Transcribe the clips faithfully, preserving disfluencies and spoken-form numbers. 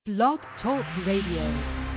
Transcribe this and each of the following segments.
Blog Talk Radio.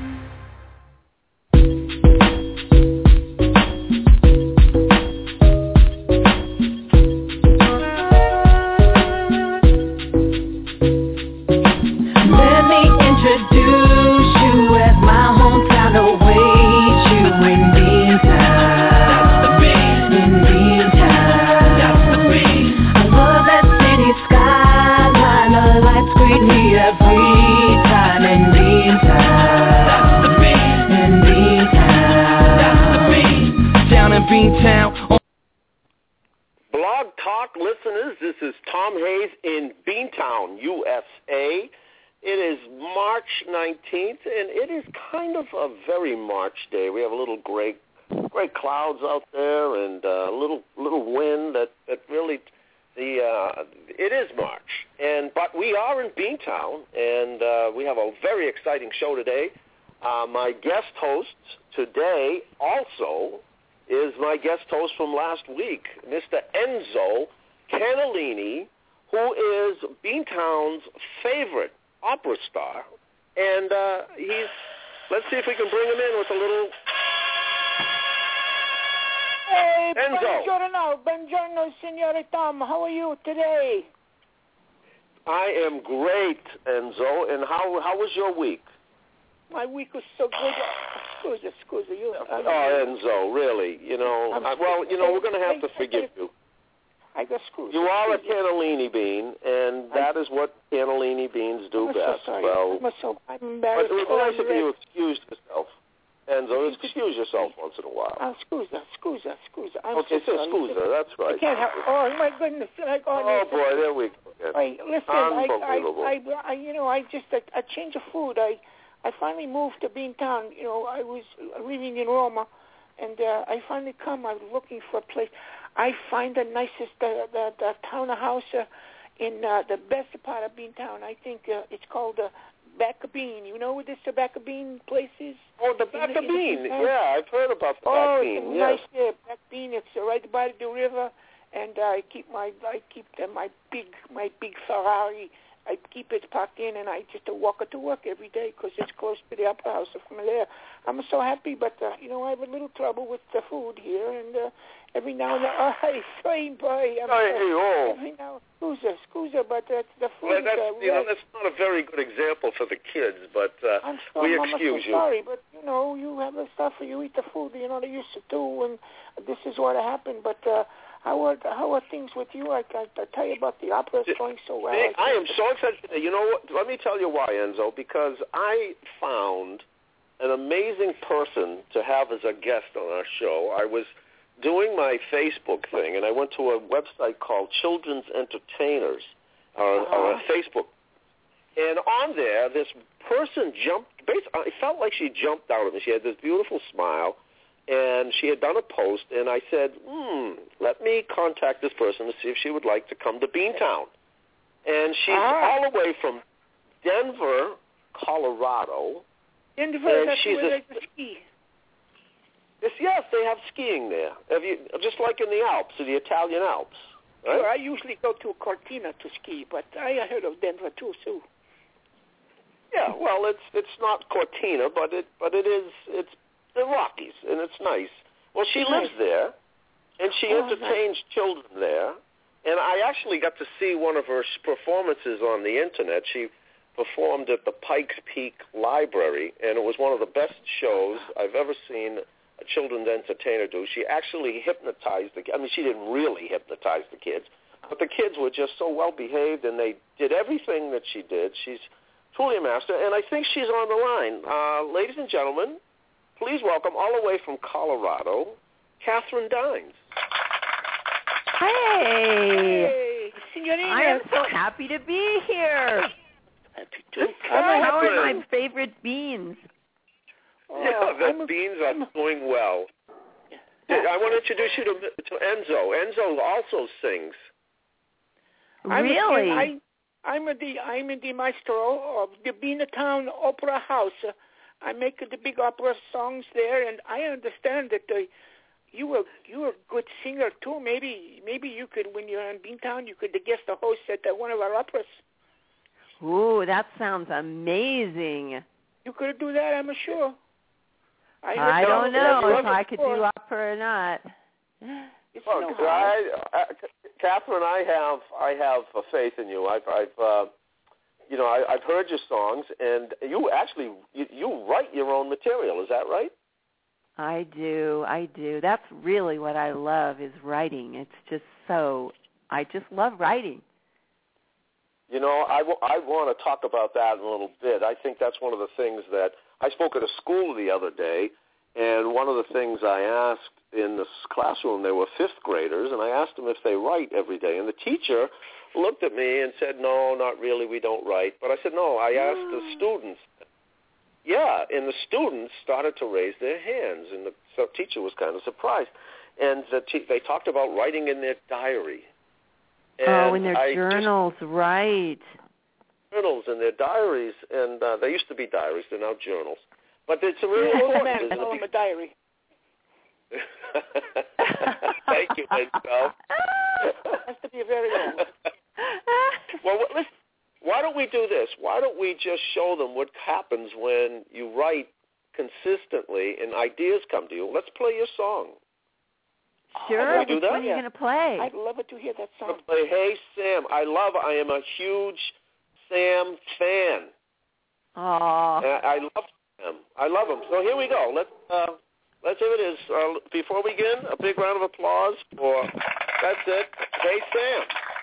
Blog Talk listeners, this is Tom Hayes in Beantown, U S A. It is March nineteenth, and it is kind of a very March day. We have a little gray, gray clouds out there, and a little little wind. That, that really, the uh, it is March, and but we are in Beantown, and uh, we have a very exciting show today. Uh, my guest host today also is my guest host from last week, Mister Enzo Cannellini, who is Beantown's favorite opera star. And uh, he's, let's see if we can bring him in with a little... Hey, Enzo. buongiorno, buongiorno, Signore Tom. How are you today? I am great, Enzo. And how how was your week? My week was so good. Scusa, scusa, you. Oh, Enzo, really? You know, I, well, you know, we're going to have to forgive you. I got scusa. You are a cannellini bean, and that is what cannellini beans do I'm best. so sorry. Well, I'm so I'm but embarrassed. it was nice of you to excuse yourself, Enzo. Excuse yourself once in a while. Oh, scusa, scusa, scusa. I'm Okay, so say sorry. scusa. That's right. I can't have. Oh my goodness! Like, oh, Oh boy, there we go. Again. Wait, listen. I, Unbelievable. I, I, I, you know, I just a, a change of food. I. I finally moved to Beantown. You know, I was living in Roma, and uh, I finally come. I was looking for a place. I find the nicest, uh, the, the townhouse uh, in uh, the best part of Beantown. I think uh, it's called uh, Back of Bean. You know where this uh, Back of Bean place is? Oh, the Back of Bean. Yeah, I've heard about the oh, Back Bean. it's Yes. nice there. Back Bean. It's uh, right by the river, and uh, I keep my I keep uh, my big my big Ferrari. I keep it parked in, and I just uh, walk it to work every day because it's close to the opera house. From there, I'm so happy, but uh, you know I have a little trouble with the food here, and uh, every now and then, oh, hey, same boy. I'm, Hey, hey, oh. Every now, scusa, scusa, but that's the food. Well, that's, uh, you know, right. that's not a very good example for the kids, but uh, I'm so, we I'm excuse so you. sorry, but you know, you have the stuff, you eat the food, you know, they used to do, and this is what happened. But uh, how are how are things with you? I, I, I tell you about the opera is going so well. Nick, I, I am so excited. You know what? Let me tell you why, Enzo, because I found an amazing person to have as a guest on our show. I was doing my Facebook thing, and I went to a website called Children's Entertainers, or, uh-huh. or a Facebook. And on there, this person jumped, basically, it felt like she jumped out of it. She had this beautiful smile, and she had done a post, and I said, hmm, let me contact this person to see if she would like to come to Beantown. And she's uh-huh. all the way from Denver, Colorado. Denver, and that's she's where a, they can ski. Yes, yes, they have skiing there. Have you, just like in the Alps, in the Italian Alps. Right? Sure, I usually go to Cortina to ski, but I heard of Denver too, too. Yeah, well, it's it's not Cortina, but it but it is it's the Rockies, and it's nice. Well, she It's lives nice. there, and she Oh, entertains nice. children there. And I actually got to see one of her performances on the internet. She performed at the Pikes Peak Library, and it was one of the best shows I've ever seen a children's entertainer do. She actually hypnotized the I mean, she didn't really hypnotize the kids, but the kids were just so well behaved, and they did everything that she did. She's truly a master, and I think she's on the line. Uh, ladies and gentlemen, please welcome all the way from Colorado, Catherine Dines. Hey, Hey, I am so happy to be here. Catherine. How are my favorite beans? Oh, Yeah, the I'm a, beans are I'm a, doing well. I want to introduce you to, to Enzo. Enzo also sings. I'm Really? A, I, I'm the I'm the maestro of the Beantown Opera House. I make the big opera songs there, and I understand that uh, you were you were a good singer too. Maybe maybe you could, when you're in Beantown, you could guest the host at uh, one of our operas. Ooh, that sounds amazing. You could do that, I'm sure. I, I don't know if I could before. do opera or not. It's Well, no I, I, Catherine, I have I have uh, faith in you. I've, I've uh, you know, I, I've heard your songs, and you actually you, you write your own material. Is that right? I do, I do. That's really what I love is writing. It's just so, I just love writing. You know, I, w- I want to talk about that in a little bit. I think that's one of the things that I spoke at a school the other day, and one of the things I asked in this classroom, they were fifth graders, and I asked them if they write every day. And the teacher looked at me and said, no, not really, we don't write. But I said, no, I asked the students. Yeah, and the students started to raise their hands, and the so teacher was kind of surprised. And the te- they talked about writing in their diary. And oh, in their I journals, just, right. Journals and their diaries, and uh, they used to be diaries, they're now journals. But it's a really Oh, important. man, isn't tell it? him a diary. Thank you, Michelle. Has to be a very old. Well, listen, why don't we do this? Why don't we just show them what happens when you write consistently and ideas come to you? Let's play your song. Sure, Can we do which that? one are you going to play? I'd love it to hear that song. Let's play Hey Sam. I love, I am a huge Sam fan. Aw. I, I love him. I love him. So here we go. Let's, uh, let's here it is. Uh, before we begin, a big round of applause for, that's it, Hey Sam.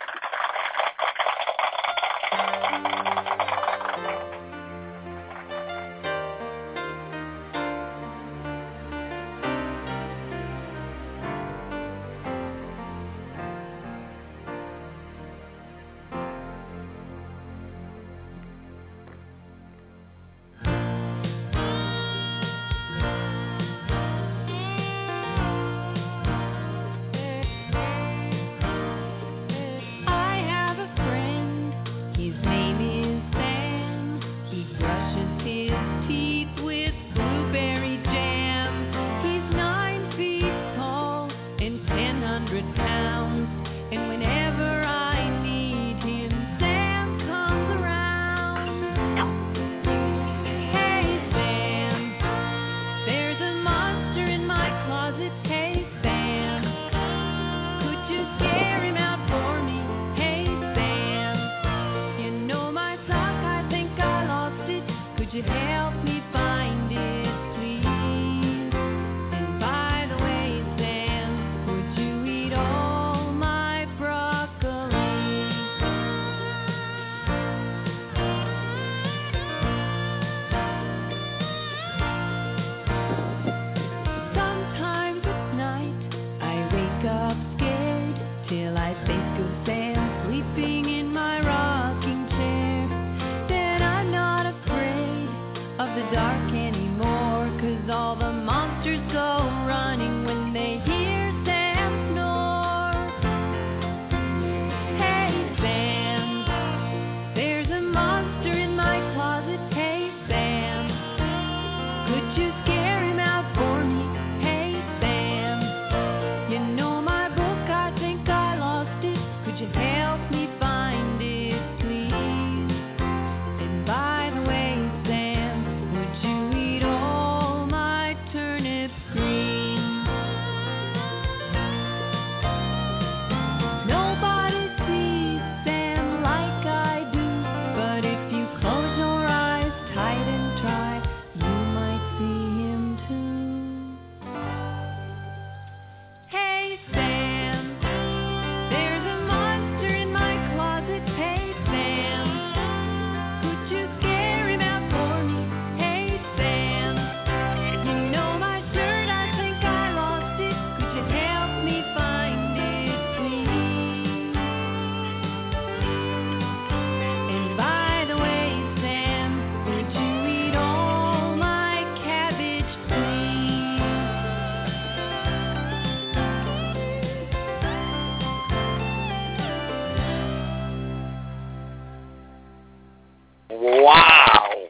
Wow.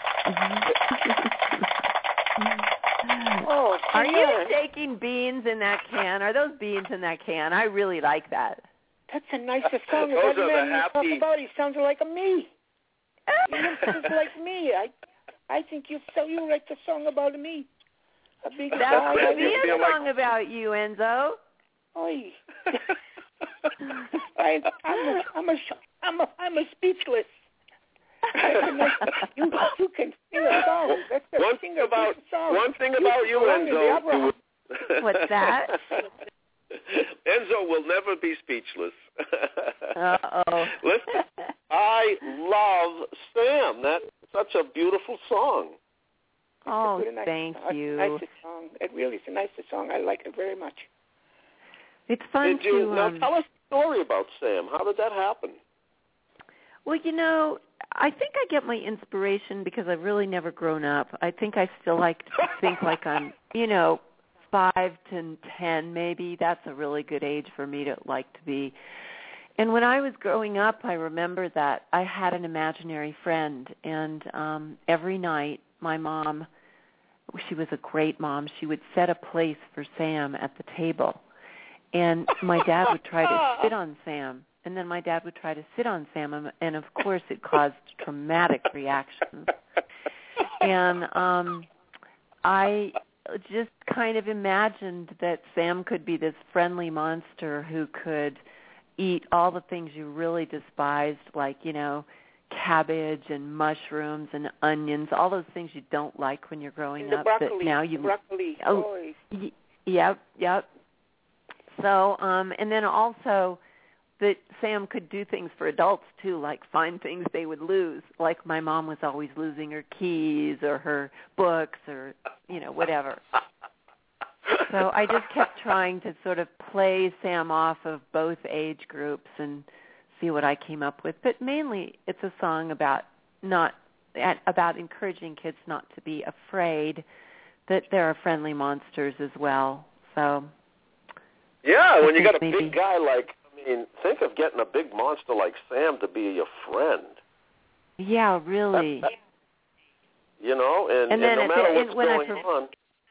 Oh, Are you yeah. shaking beans in that can? Are those beans in that can? I really like that. That's a nicer song. Those that are the man you happy- talk about, he sounds like a me. You look just like me. I I think you so you write the song about me. A big That guy. could be feel a like- song about you, Enzo. Oy. I, I'm a, I'm a, I'm a, I'm a speechless. you, you can sing a song. That's a One sing thing about song. one thing about you, belong in the Enzo. opera you- What's that? Enzo will never be speechless. Uh-oh. Listen, I love Sam. That's such a beautiful song. Oh, It's a nice, thank a you. Nice song. It really is a nice song. I like it very much. It's fun Did you, to. now Um, tell us the story about Sam. How did that happen? well, you know, I think I get my inspiration because I've really never grown up. I think I still like to think like I'm, you know, five to ten maybe. That's a really good age for me to like to be. And when I was growing up, I remember that I had an imaginary friend, and um, every night my mom, she was a great mom, she would set a place for Sam at the table. And my dad would try to sit on Sam, and then my dad would try to sit on Sam, and, and of course it caused traumatic reactions. And um, I just kind of imagined that Sam could be this friendly monster who could eat all the things you really despised, like, you know, cabbage and mushrooms and onions, all those things you don't like when you're growing And the up. broccoli. That now you the broccoli. Oh, Oy. y- yep, yep. So, um, and then also that Sam could do things for adults too, like find things they would lose. Like my mom was always losing her keys or her books or, you know, whatever. So I just kept trying to sort of play Sam off of both age groups and see what I came up with. But mainly it's a song about not about encouraging kids not to be afraid that there are friendly monsters as well. So Yeah, when you got a maybe. big guy like, I mean, think of getting a big monster like Sam to be your friend. yeah, really. That, that, you know, and, And and, then no at the matter end- what's when I going per- on.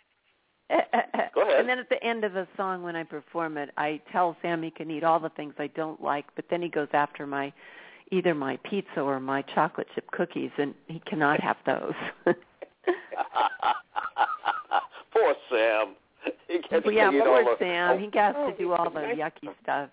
Go ahead. And then at the end of the song, when I perform it, I tell Sam he can eat all the things I don't like, but then he goes after my either my pizza or my chocolate chip cookies, and he cannot have those. Poor Sam. He gets Well, yeah, to eat poor all the, Sam. He gets Oh, to do all the nice. yucky stuff.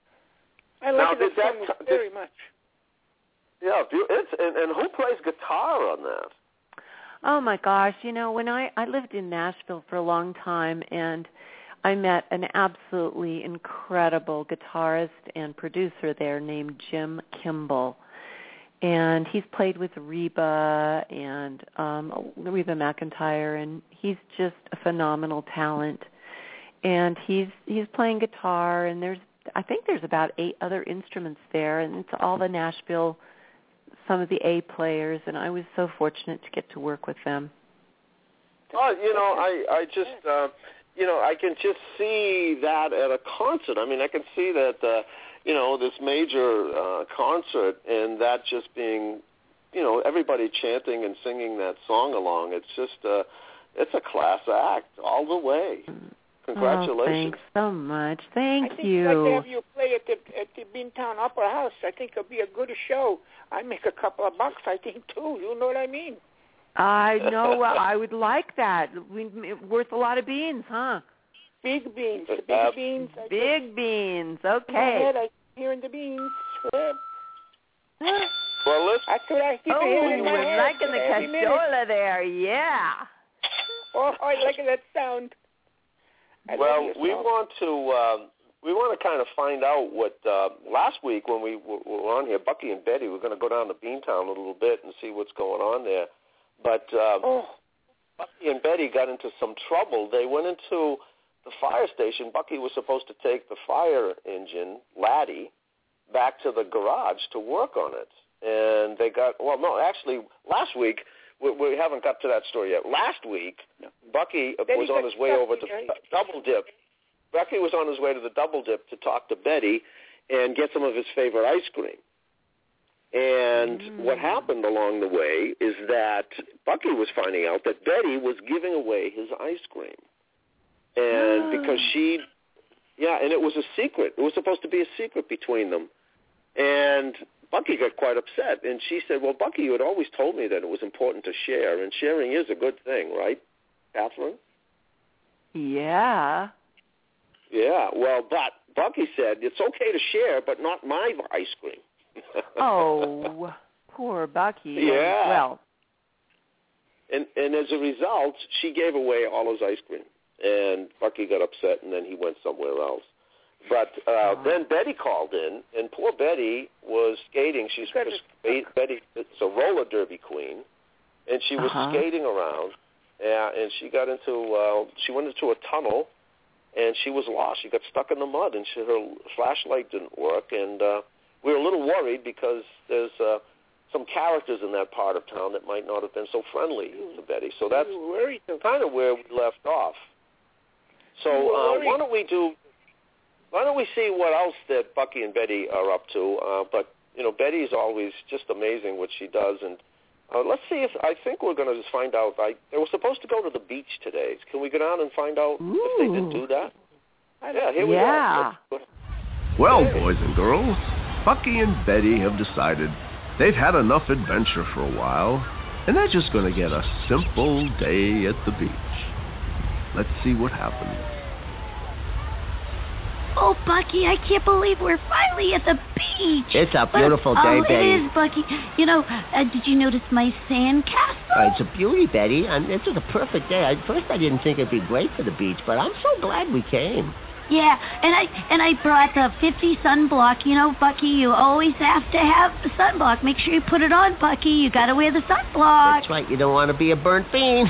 I Now, like did that that song t- very did- much. Yeah, it's, and, and who plays guitar on that? Oh my gosh, you know, when I I lived in Nashville for a long time, and I met an absolutely incredible guitarist and producer there named Jim Kimball. And he's played with Reba and um Reba McEntire, and he's just a phenomenal talent. And he's he's playing guitar, and there's I think there's about eight other instruments there, and it's all the Nashville, some of the A players, and I was so fortunate to get to work with them. Oh, you know, I I just uh, you know I can just see that at a concert. I mean, I can see that uh, you know this major uh, concert, and that just being, you know, everybody chanting and singing that song along. It's just uh, it's a class act all the way. Congratulations! Oh, thanks so much. Thank I think you. I'd like to have you play at the at the Beantown Opera House. I think it'll be a good show. I make a couple of bucks, I think, too. You know what I mean? I know. I would like that. We, worth a lot of beans, huh? Big beans, the big Uh, beans. I Big beans. just, in my Okay. head, I keep hearing the beans. Uh, Well, let's. That's what I keep Oh, hearing in my we're head. liking the every minute. cashola there. Yeah. Oh, I like that sound. I love Well, your we song. want to um, we want to kind of find out what uh, last week when we w- were on here, Bucky and Betty, we're going to go down to Beantown a little bit and see what's going on there. But uh, Oh, Bucky and Betty got into some trouble. They went into the fire station. Bucky was supposed to take the fire engine, Laddie, back to the garage to work on it. And they got, well, no, actually, last week, we, we haven't got to that story yet. Last week, No. Bucky Betty was on got his way stuck over to in D- Double Dip. Bucky was on his way to the Double Dip to talk to Betty and get some of his favorite ice cream. And Mm. what happened along the way is that Bucky was finding out that Betty was giving away his ice cream. And because she, yeah, and it was a secret. It was supposed to be a secret between them. And Bucky got quite upset, and she said, well, Bucky, you had always told me that it was important to share, and sharing is a good thing, right, Catherine? Yeah. Yeah, well, but Bucky said, it's okay to share, but not my ice cream. Oh, poor Bucky. Yeah. Well. And, and as a result, she gave away all his ice cream, and Bucky got upset, and then he went somewhere else. But uh, oh. then Betty called in, and poor Betty was skating. She's Betty, it's a roller derby queen, and she was uh-huh. skating around, uh, and she got into uh, she went into a tunnel, and she was lost. She got stuck in the mud, and she, her flashlight didn't work, and uh, we were a little worried because there's uh, some characters in that part of town that might not have been so friendly to Betty. So that's kind of where we left off. So uh, why don't we do? Why don't we see what else that Bucky and Betty are up to? Uh, but, you know, Betty's always just amazing what she does. And uh, let's see if, I think we're going to just find out. I, they were supposed to go to the beach today. Can we go down and find out Ooh. if they did do that? Yeah, here we yeah. go. Well, boys and girls, Bucky and Betty have decided they've had enough adventure for a while, and they're just going to get a simple day at the beach. Let's see what happens. Oh, Bucky, I can't believe we're finally at the beach. It's a beautiful but, day, oh, Betty. It is, Bucky. You know, uh, did you notice my sand castle? Uh, it's a beauty, Betty. And this is a perfect day. At first, I didn't think it'd be great for the beach, but I'm so glad we came. Yeah, and I and I brought the fifty sunblock. You know, Bucky, you always have to have the sunblock. Make sure you put it on, Bucky. You got to wear the sunblock. That's right. You don't want to be a burnt bean.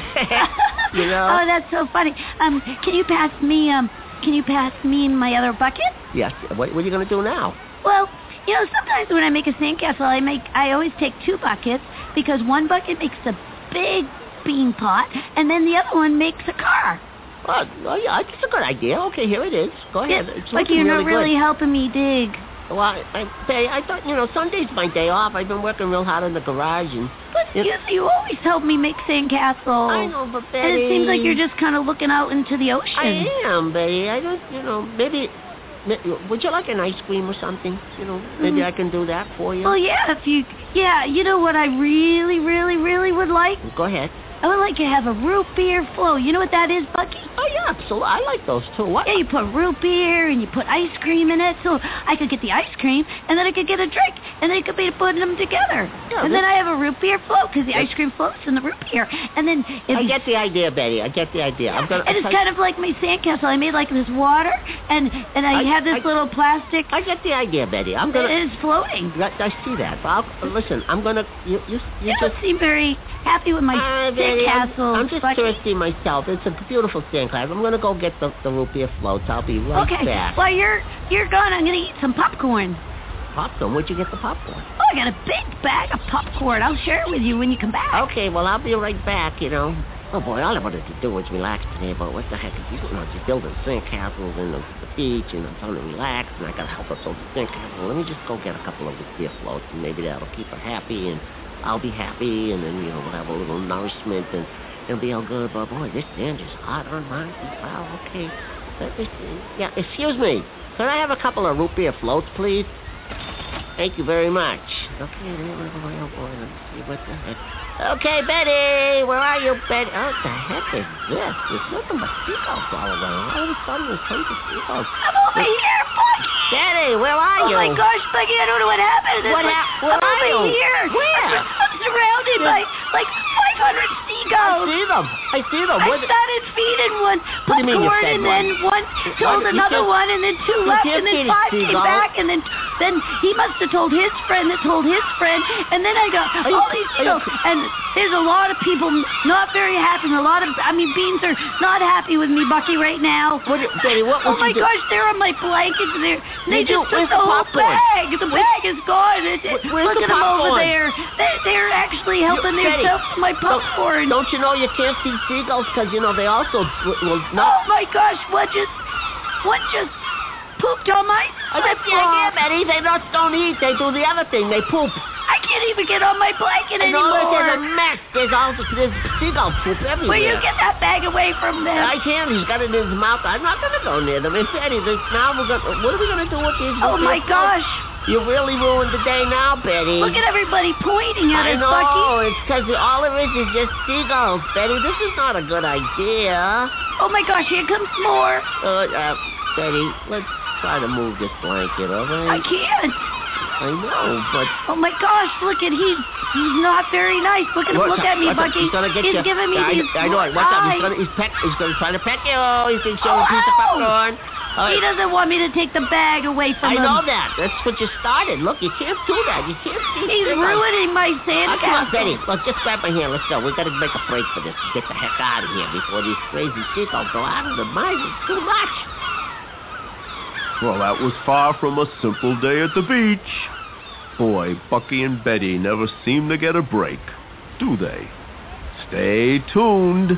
You know? Oh, that's so funny. Um, can you pass me um? Can you pass me my other bucket? Yes. What, what are you going to do now? Well, you know, sometimes when I make a sandcastle, I make I always take two buckets because one bucket makes a big bean pot, and then the other one makes a car. Well, oh, yeah, it's a good idea. Okay, here it is. Go ahead. Yeah, it's like you're really not really good. helping me dig. Well, I, I, I thought, you know, Sunday's my day off. I've been working real hard in the garage. and. But you, you, you always help me make sandcastles. I know, but Betty... And it seems like you're just kind of looking out into the ocean. I am, Betty. I don't, you know, maybe... Would you like an ice cream or something? You know, maybe mm. I can do that for you. Well, yeah, if you... Yeah, you know what I really, really, really would like? Go ahead. I would like to have a root beer float. You know what that is, Bucky? Oh, yeah, so I like those, too. What? Yeah, you put root beer and you put ice cream in it, so I could get the ice cream, and then I could get a drink, and then it could be putting them together. Yeah, and then I have a root beer float, because the ice cream floats in the root beer. And then... I get the idea, Betty. I get the idea. Yeah, I'm gonna, and it's kind of like my sandcastle. I made like this water, and, and I, I have this I, little plastic... I get the idea, Betty. I'm gonna... It is floating. I, I see that. But I'll, listen, I'm going to... You, you, you, you just don't seem very happy with my uh, sandcastle. I'm, I'm just Bucky. thirsty myself. It's a beautiful sandcastle. I'm going to go get the, the root beer floats. I'll be right okay. back. While you're you're gone, I'm going to eat some popcorn. Popcorn? Where'd you get the popcorn? Oh, I got a big bag of popcorn. I'll share it with you when you come back. Okay, well, I'll be right back, you know. Oh, boy, all I wanted to do was relax today, but what the heck? You know, you're building sandcastles in the, the beach, and I'm trying to relax, and I got to help her build the sandcastle. Let me just go get a couple of root beer floats, and maybe that'll keep her happy, and I'll be happy, and then, you know, we'll have a little nourishment, and it'll be all good. But, boy, this sand is hot on mine. Wow, okay. Let me see. Yeah, excuse me. Can I have a couple of root beer floats, please? Thank you very much. Okay, oh, boy, let me see what the heck. Okay, Betty, where are you, Betty? Oh, what the heck is this? There's nothing but seagulls all around. All of a sudden, there's tons of seagulls. I'm over here, Bucky! Betty, where are you? Oh, my gosh, Bucky, I don't know what happened. What happened? Where I'm are over you? here. Where? I'm, I'm surrounded by, like, five hundred seagulls. I see them. I see them. I What started feeding one What do you mean you popcorn, fed and one? then one told You another just- one, and then two you left, just and then feeding five came seagulls? back, and then then he must have told his friend that told his friend, and then I got you- all these are you- seagulls, and there's a lot of people not very happy. A lot of, I mean, beans are not happy with me, Bucky, right now. What, Betty, what Oh would my you do? gosh, they're on my blankets. They're, they Did you- just took where's the the whole popcorn? bag. The bag is gone. It, it, Where's look the at them over popcorn? there. They, they're actually helping You- Betty, themselves to my popcorn. Don't, don't you know you can't feed seagulls because, you know, they also will Oh not... my gosh, what just, what just pooped on my I got the idea, flip-flop? Betty. They not don't eat. They do the other thing. They poop. I can't even get on my blanket No, anymore. there's a mess. There's all there's seagull poop everywhere. Will you get that bag away from them? I can't. He's got it in his mouth. I'm not going to go near them. It's Betty. This, now we're going. What are we going to do with these? Oh my gosh! You really ruined the day now, Betty. Look at everybody pointing at I us, know. Bucky. It's because all there is is just seagulls, Betty. This is not a good idea. Oh my gosh! Here comes more. Uh, uh, Betty, let's try to move this blanket, all right? I can't. I know, but... Oh my gosh, look at he's he's not very nice. Look at him, What's look at me, What's Bucky. He's gonna get he's you. giving me I, these I know it. What's up? He's eyes. gonna he's peck he's gonna try to peck you. He's gonna show Oh, a piece of ow! popcorn. All He right. doesn't want me to take the bag away from I him. know that. That's what you started. Look, you can't do that. You can't see He's ruining my Oh, come on, sandcastle. Betty. Look, just grab my hand. Let's go. We gotta make a break for this. Get the heck out of here before these crazy seagulls go out of the mind. It's too much. Well, that was far from a simple day at the beach. Boy, Bucky and Betty never seem to get a break, do they? Stay tuned.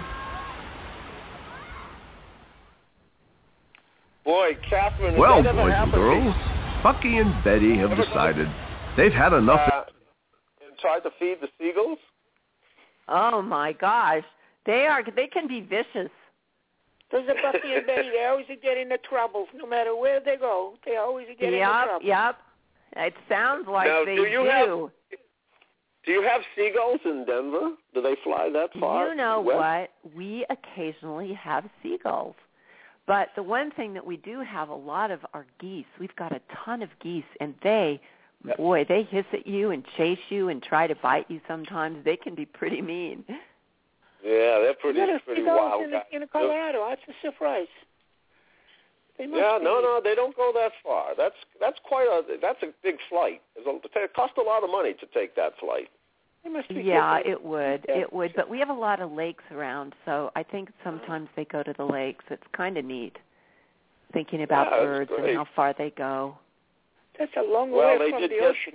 Boy, Catherine, has Well, that ever boys and happened to you? girls, Bucky and Betty have Ever decided they've had enough. Uh, and tried to feed the seagulls? Oh my gosh, they are. They can be vicious. Those are Bucky and Betty. They always get into trouble. No matter where they go, they always get into Yep, trouble. yep. It sounds like Now, they do you do. have- Do you have seagulls in Denver? Do they fly that far? You know west? what? We occasionally have seagulls. But the one thing that we do have a lot of are geese. We've got a ton of geese, and they, Yep. boy, they hiss at you and chase you and try to bite you sometimes. They can be pretty mean. Yeah, they're pretty, You got a pretty seagulls wild in, guys. in Colorado. That's a surprise. They must Yeah, be. no, no, they don't go that far. That's that's quite a that's a big flight. It's a, it costs a lot of money to take that flight. They must be Yeah, different. it would. Yeah. It would. But we have a lot of lakes around, so I think sometimes they go to the lakes. It's kind of neat thinking about Yeah, that's birds great. and how far they go. That's a long Well, way they from did the get- ocean.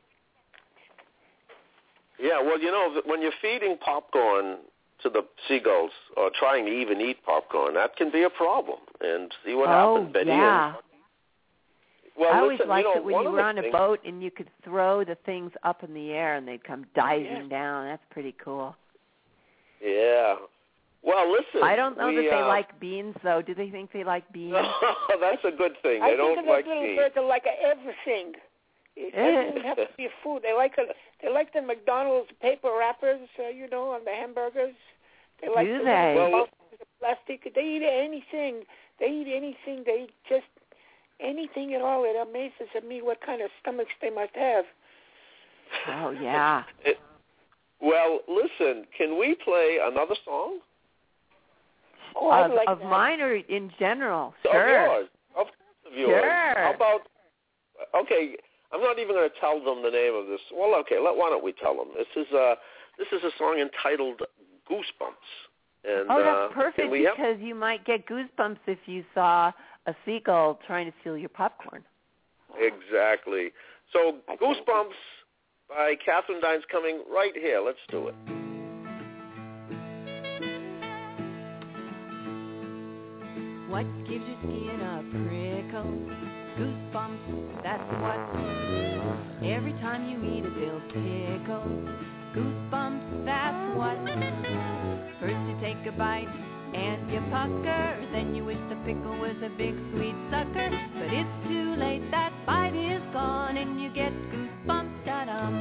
Yeah, well, you know, when you're feeding popcorn to the seagulls or trying to even eat popcorn, that can be a problem. And see what oh, happens, Betty. yeah. And, well, I always listen, liked you know, it when one you of were the on a things- boat and you could throw the things up in the air and they'd come diving yes. down. That's pretty cool. Yeah. Well, listen. I don't know we, that they uh, like beans, though. Do they think they like beans? That's a good thing. I They think don't of those like little beans. birds are like a everything. It doesn't have to be a food. They like a, they like the McDonald's paper wrappers, uh, you know, on the hamburgers. They like Do the they? little Well, boxes of plastic. They eat anything. They eat anything. They eat just anything at all. It amazes me what kind of stomachs they must have. Oh, yeah. It, well, listen, can we play another song? Oh, I'd of like of that. mine or in general? Of Sure. yours. Of course of yours. Sure. How about, okay, I'm not even going to tell them the name of this. Well, okay, let, why don't we tell them? This is a, this is a song entitled Goosebumps. And, Oh, uh, that's perfect can we have- because you might get goosebumps if you saw a seagull trying to steal your popcorn. Exactly. So, Goosebumps by Catherine Dines coming right here. Let's do it. What gives your skin a prickle? Goosebumps, that's what. Every time you eat it, they'll tickle. Goosebumps, that's what. First you take a bite and you pucker. Then you wish the pickle was a big sweet sucker. But it's too late, that bite is gone and you get goosebumps, da-dum.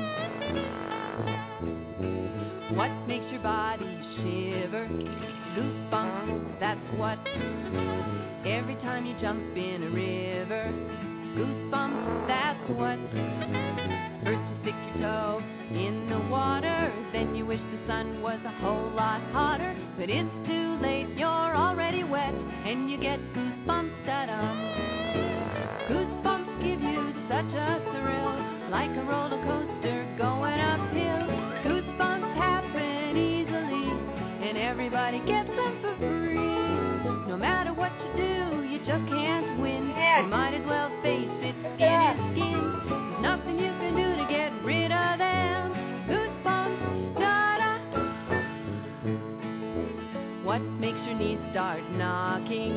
What makes your body shiver? Goosebumps, that's what. Every time you jump in a river, goosebumps, that's what. First you stick your toe in the water, then you wish the sun was a whole lot hotter. But it's too late, you're already wet, and you get goosebumps, da-dum. Goosebumps give you such a thrill, like a roller coaster going uphill. Goosebumps happen easily, and everybody gets them for free. No matter what you do, you just can't win. You might as well face it, skin is skin. There's nothing you can do to get rid of them. Goosebumps, da-da. What makes your knees start knocking?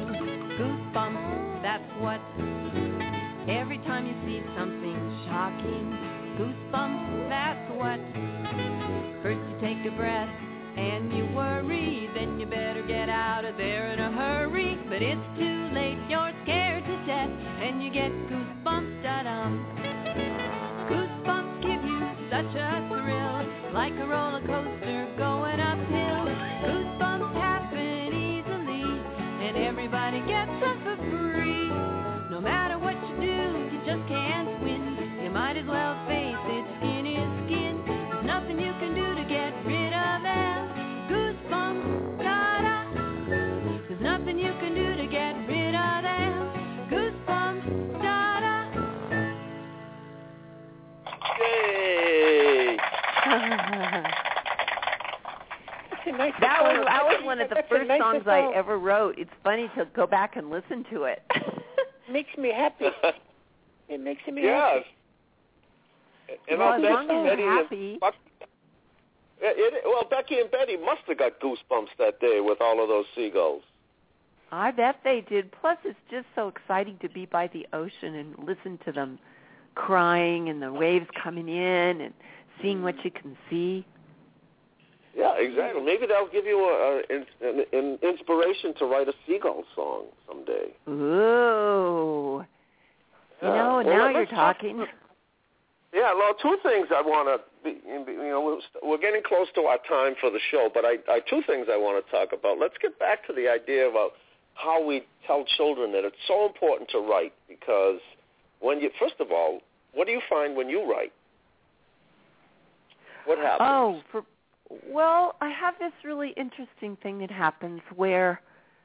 Goosebumps, that's what. Every time you see something shocking. goosebumps, that's what. First you take a breath and you worry, then you better get out of there in a hurry. But it's too late, you're scared to death, and you get goosebumps, da-dum. Goosebumps give you such a thrill, like a roller coaster going uphill. Goosebumps happen easily, and everybody gets them for free. No matter what you do, you just can't win. You might as well face it, skin is skin. There's nothing you can do to get rid of them. Goosebumps, da-da. There's nothing you can do to get rid of them. Goosebumps, da-da. Yay! Nice that was that was one of the first nice songs song. I ever wrote. It's funny to go back and listen to it. Makes me happy. It makes me yes. happy. And well, I'll as bet long as Betty you're and happy. Buck, it, it, well, Becky and Betty must have got goosebumps that day with all of those seagulls. I bet they did. Plus, it's just so exciting to be by the ocean and listen to them crying and the waves coming in and seeing what you can see. Yeah, exactly. Maybe that'll give you a, a, an, an inspiration to write a seagull song someday. Ooh. Yeah. You know, Well, now let's you're talk- talking. Yeah, well, two things I want to, you know, we're getting close to our time for the show, but I, I two things I want to talk about. Let's get back to the idea about how we tell children that it's so important to write, because when you, first of all, what do you find when you write? What happens? Oh, for, well, I have this really interesting thing that happens where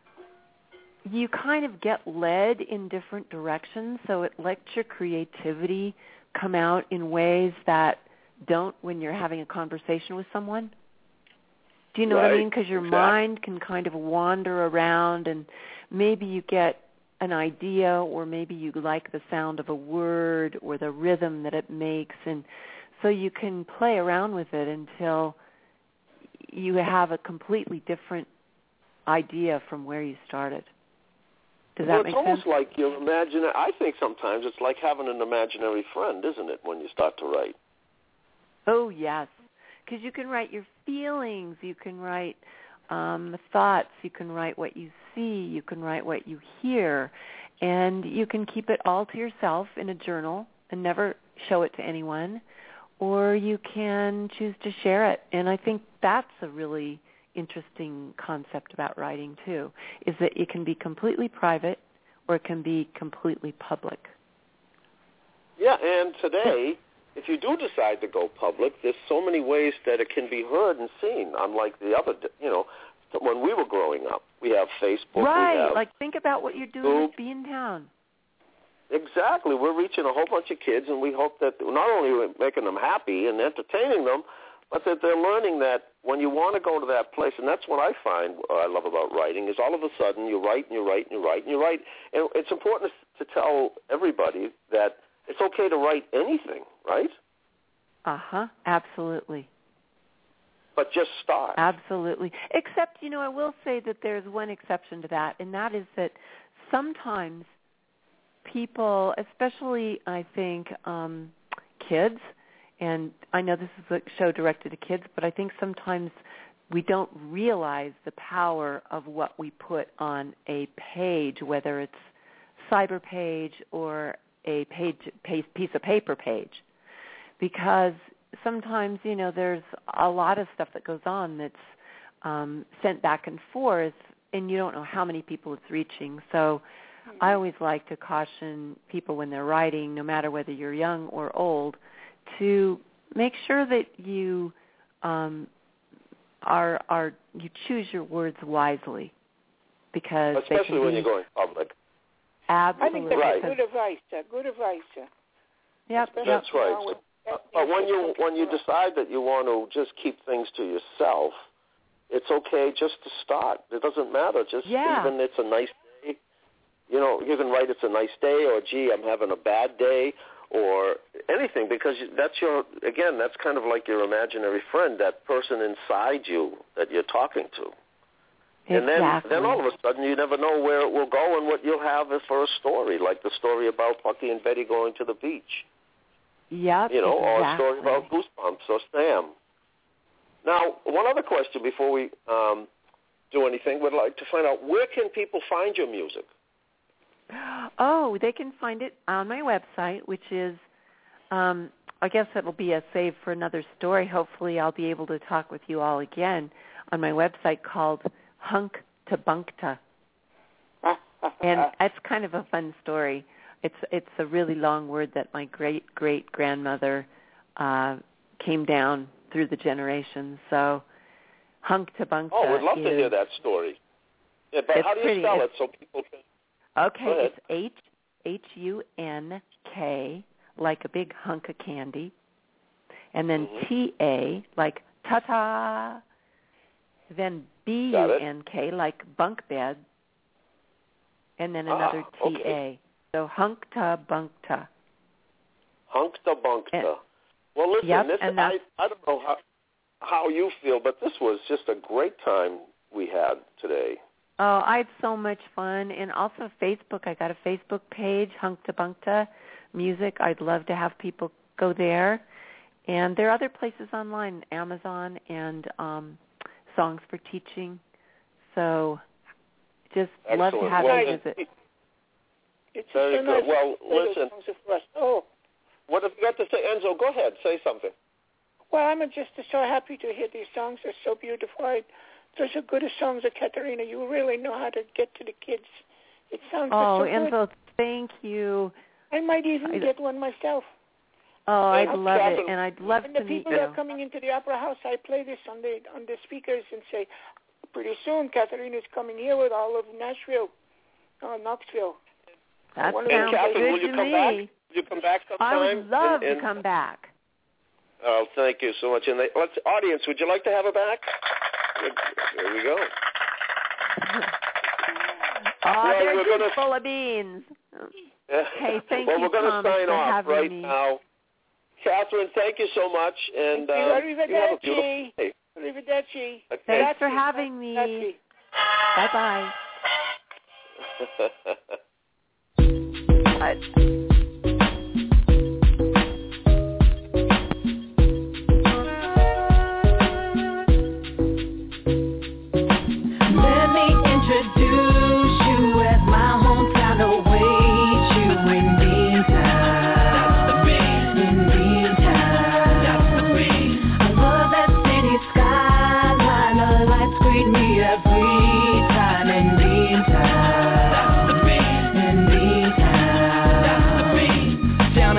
you kind of get led in different directions, so it lets your creativity come out in ways that don't when you're having a conversation with someone. Do you know right. what I mean? Because your exactly. mind can kind of wander around, and maybe you get an idea, or maybe you like the sound of a word or the rhythm that it makes, and so you can play around with it until you have a completely different idea from where you started. Does that well, make it's almost sense? like you imagine. I think sometimes it's like having an imaginary friend, isn't it, when you start to write? Oh, yes, because you can write your feelings, you can write um, thoughts, you can write what you see, you can write what you hear, and you can keep it all to yourself in a journal and never show it to anyone, or you can choose to share it. And I think that's a really interesting concept about writing, too, is that it can be completely private or it can be completely public. Yeah, and today, if you do decide to go public, there's so many ways that it can be heard and seen, unlike the other, you know, when we were growing up. We have Facebook. Right, we have like think about what you're doing YouTube. with Beantown. Exactly. We're reaching a whole bunch of kids, and we hope that not only are we making them happy and entertaining them, but that they're learning that when you want to go to that place, and that's what I find uh, I love about writing, is all of a sudden you write and you write and you write and you write. And it's important to tell everybody that it's okay to write anything, right? Uh-huh, absolutely. But just start. Absolutely. Except, you know, I will say that there's one exception to that, and that is that sometimes people, especially I think um, kids, and I know this is a show directed to kids, but I think sometimes we don't realize the power of what we put on a page, whether it's cyber page or a page, page piece of paper page, because sometimes, you know, there's a lot of stuff that goes on that's um, sent back and forth, and you don't know how many people it's reaching. So I always like to caution people when they're writing, no matter whether you're young or old, to make sure that you um, are are you choose your words wisely, because especially they can when be, you're going public. Absolutely. I think that's Right. good advice. Uh, good advice. Uh, Yep, especially yep. That's right. now with that- But when you that- when you decide that you want to just keep things to yourself, it's okay just to start. It doesn't matter. Just Yeah. even it's a nice day. You know, you can write it's a nice day, or gee, I'm having a bad day, or anything, because that's your, again, that's kind of like your imaginary friend, that person inside you that you're talking to. And then, Exactly. then all of a sudden you never know where it will go and what you'll have as for a story, like the story about Bucky and Betty going to the beach. Yep, you know, exactly. or a story about Goosebumps or Sam. Now, one other question before we um, do anything, would like to find out, where can people find your music? Oh, they can find it on my website, which is, um, I guess it will be a save for another story. Hopefully I'll be able to talk with you all again on my website called Hunk to Bunkta. And it's kind of a fun story. It's it's a really long word that my great-great-grandmother uh, came down through the generations. So Hunk to Bunkta. Oh, we'd love is, to hear that story. Yeah, but how do you pretty, spell it so people can... Okay, it's H H U N K, like a big hunk of candy, and then mm-hmm. T A, like ta-ta, then B U N K, like bunk bed, and then another ah, T A. Okay. So Hunkta Bunkta. Hunkta Bunkta. And, well, listen, yep, this, and I, I don't know how, how you feel, but this was just a great time we had today. Oh, I had so much fun. And also Facebook. I got a Facebook page, Hunkta Bunkta Music. I'd love to have people go there. And there are other places online, Amazon and um, Songs for Teaching. So just Excellent. love to have well, you visit. It's very so good. nice. Well, listen. Oh. What have you got to say? Enzo, go ahead. Say something. Well, I'm just so happy to hear these songs. They're so beautiful. I, those are good songs of Katerina. You really know how to get to the kids. It sounds oh, so good. Enzo, thank you. I might even I, get one myself. Oh, I'd I'll love travel. it, and I'd love when to the meet people you. are coming into the Opera House, I play this on the on the speakers and say, pretty soon Katerina's coming here with all of Nashville, uh, Knoxville. That One sounds Catherine, good will you to come me. back? Will you come back sometime? I would love and, and, to come back. Oh, thank you so much. And they, let's, audience, would you like to have her back? There we go. Oh, well, they're we're just gonna, full of beans. Hey, thank well, you, we're going to Thomas, sign for off having right me. now. Catherine, thank you so much, and Thank you. um, Arrivederci. you have a beautiful day. Arrivederci. Okay. Thanks for having me. Grazie. Bye-bye. Bye.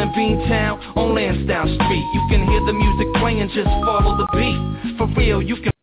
Beantown on Lansdowne Street. You can hear the music playing, just follow the beat. For real, you can